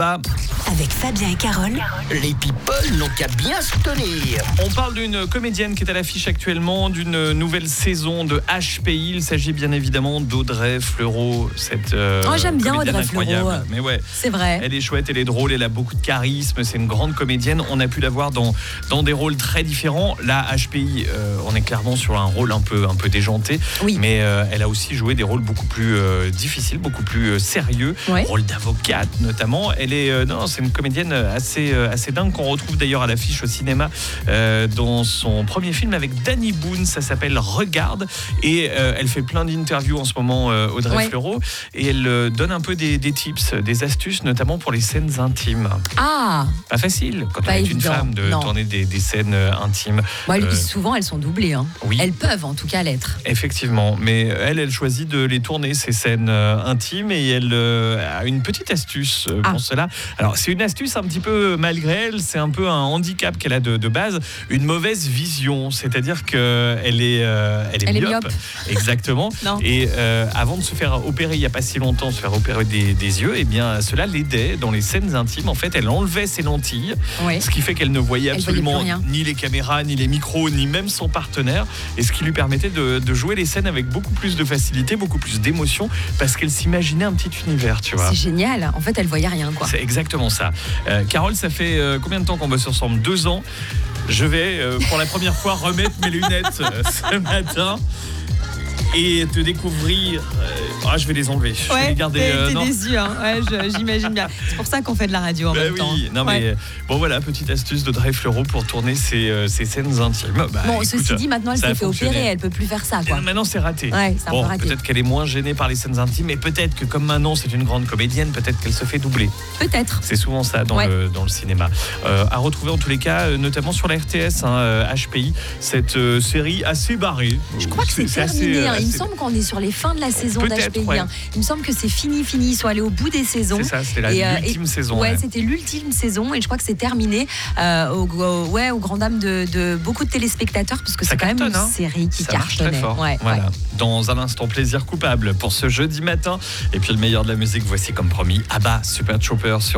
Avec Fabien et Carole, Les people n'ont qu'à bien se tenir. On parle d'une comédienne qui est à l'affiche actuellement d'une nouvelle saison de HPI. Il s'agit bien évidemment d'Audrey Fleurot. J'aime bien Audrey incroyable. Fleurot. Mais ouais, C'est vrai. elle est chouette, elle est drôle, elle a beaucoup de charisme. C'est une grande comédienne. On a pu la voir dans des rôles très différents. Là, HPI, on est clairement sur un rôle un peu déjanté. Oui. Mais elle a aussi joué des rôles beaucoup plus difficiles, beaucoup plus sérieux. Ouais. Rôle d'avocate notamment. C'est une comédienne assez dingue qu'on retrouve d'ailleurs à l'affiche au cinéma dans son premier film avec Danny Boone. Ça s'appelle Regarde et elle fait plein d'interviews en ce moment, Audrey Fleurot, et elle donne un peu des tips, des astuces, notamment pour les scènes intimes. Ah, pas facile quand on est une évident. femme de Non. tourner des scènes intimes. Souvent elles sont doublées. Oui. Elles peuvent en tout cas l'être. Effectivement, mais elle choisit de les tourner, ces scènes intimes, et elle a une petite astuce pour cela. Alors, c'est une astuce un petit peu malgré elle, c'est un peu un handicap qu'elle a de base, une mauvaise vision, c'est-à-dire qu'elle est myope. Exactement. Et avant de se faire opérer, il n'y a pas si longtemps, se faire opérer des yeux, et bien cela l'aidait dans les scènes intimes. En fait, elle enlevait ses lentilles, ce qui fait qu'elle ne voyait absolument ni les caméras, ni les micros, ni même son partenaire, et ce qui lui permettait de jouer les scènes avec beaucoup plus de facilité, beaucoup plus d'émotion, parce qu'elle s'imaginait un petit univers, tu vois. C'est génial. En fait, elle voyait rien, quoi. C'est exactement ça. Carole, ça fait combien de temps qu'on bosse ensemble? 2 ans. Je vais pour la première fois remettre mes lunettes ce matin et te découvrir. Je vais les enlever. Je vais les garder. T'es déçu, hein. J'imagine bien. C'est pour ça qu'on fait de la radio en même temps. Mais bon voilà, petite astuce d'Audrey Fleurot pour tourner ses scènes intimes. Ceci dit, maintenant elle s'est fait opérer, elle peut plus faire ça, quoi. Maintenant c'est raté. C'est un peu raté. Peut-être qu'elle est moins gênée par les scènes intimes, mais peut-être que comme maintenant c'est une grande comédienne, peut-être qu'elle se fait doubler. Peut-être. C'est souvent ça dans le cinéma. À retrouver en tous les cas, notamment sur la RTS, HPI, cette série assez barrée. Je crois que c'est terminé. Il me semble qu'on est sur les fins de la saison d'HPI. Il me semble que c'est fini. Ils sont allés au bout des saisons. C'est ça, c'était l'ultime saison. C'était l'ultime saison et je crois que c'est terminé au grand dam de beaucoup de téléspectateurs parce que c'est quand même une série qui cartonnait. Très fort. Voilà. Dans un instant, plaisir coupable pour ce jeudi matin. Et puis le meilleur de la musique, voici comme promis, ABBA, Super Trooper sur